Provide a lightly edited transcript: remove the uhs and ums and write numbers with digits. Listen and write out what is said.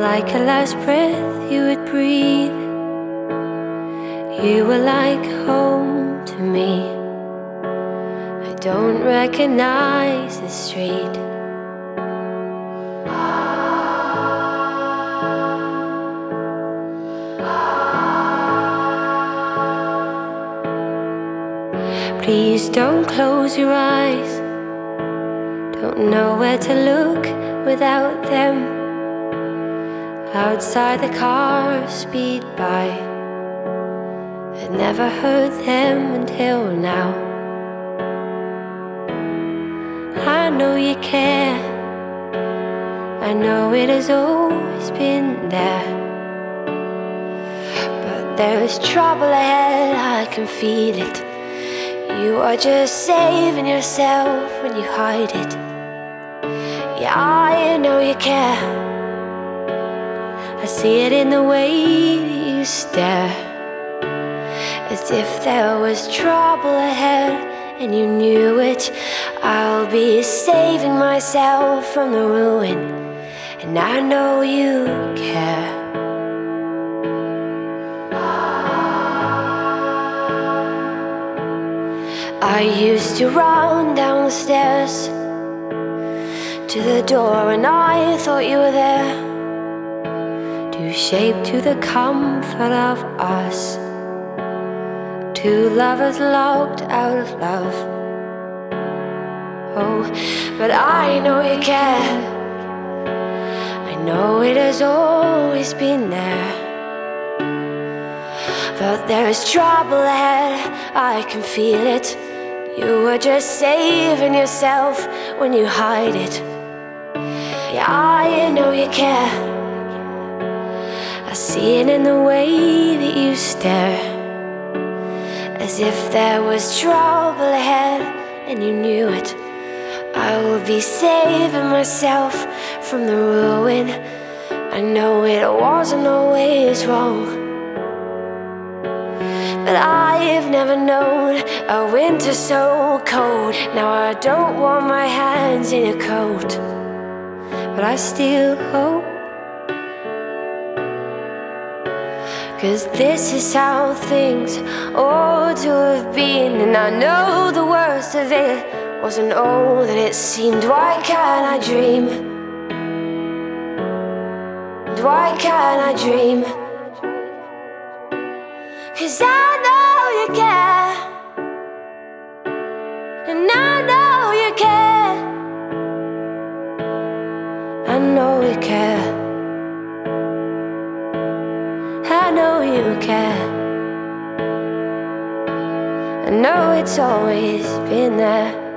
like a last breath you would breathe. You were like home to me. I don't recognize the street. Please don't close your eyes. Don't know where to look without them. Outside the cars speed by. I'd never heard them until now. I know you care. I know it has always been there. But there is trouble ahead, I can feel it. You are just saving yourself when you hide it. Yeah, I know you care. I see it in the way that you stare. As if there was trouble ahead and you knew it. I'll be saving myself from the ruin, and I know you care. I used to run down the stairs to the door, and I thought you were there to shape to the comfort of us, two lovers locked out of love. Oh, but I know you care. I know it has always been there. But there is trouble ahead, I can feel it. You are just saving yourself when you hide it. Yeah, I know you care. I see it in the way that you stare. As if there was trouble ahead and you knew it. I will be saving myself from the ruin. I know it wasn't always wrong, but I've never known a winter so cold. Now I don't want my hands in a coat, but I still hope. 'Cause this is how things ought to have been. And I know the worst of it wasn't all that it seemed. Why can't I dream? Why can't I dream? 'Cause I know you care, and I know you care. I know you care. I know you care. I know it's always been there.